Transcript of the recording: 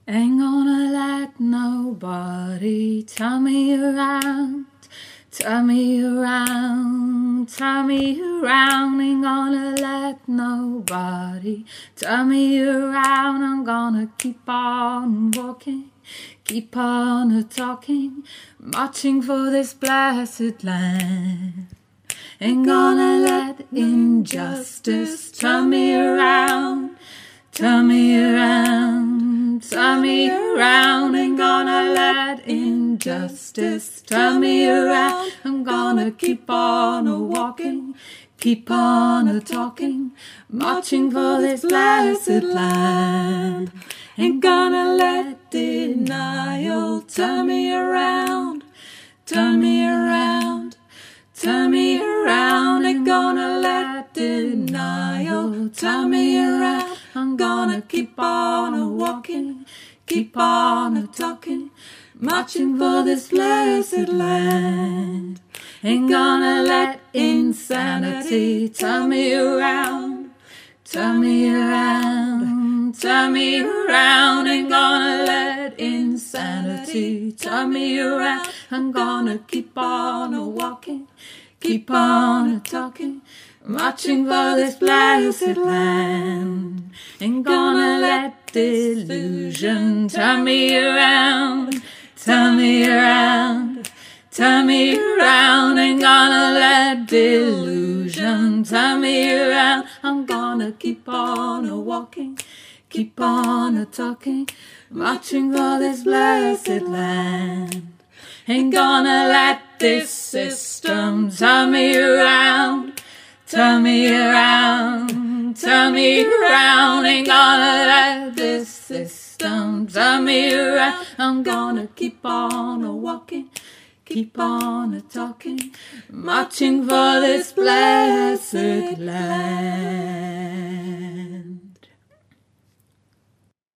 Ain't gonna let nobody turn me around, turn me around, turn me around. Ain't gonna let nobody turn me around. I'm gonna keep on walking, keep on talking, marching for this blessed land. Ain't gonna let injustice turn me around, turn me around, turn me around. Ain't gonna let injustice turn me around. I'm gonna keep on walking, keep on talking, marching for this blessed land. Ain't gonna let denial turn me around, turn me around, turn me around. Ain't gonna let denial turn me around. I'm gonna keep on walking, keep on talking, marching for this blessed land. Ain't gonna let insanity turn me around, turn me around, turn me around. Ain't gonna let insanity turn me around. I'm gonna keep on walking, keep on talking, marching for this blessed land. Ain't gonna let delusion turn me around, turn me around, turn me around. Ain't gonna let delusion turn me around. I'm gonna keep on walking, keep on talking, marching for this blessed land. Ain't gonna let this system turn me around, turn me around, turn me around. Ain't gonna let this system turn me around. I'm gonna keep on walking, keep on talking, marching for this blessed land.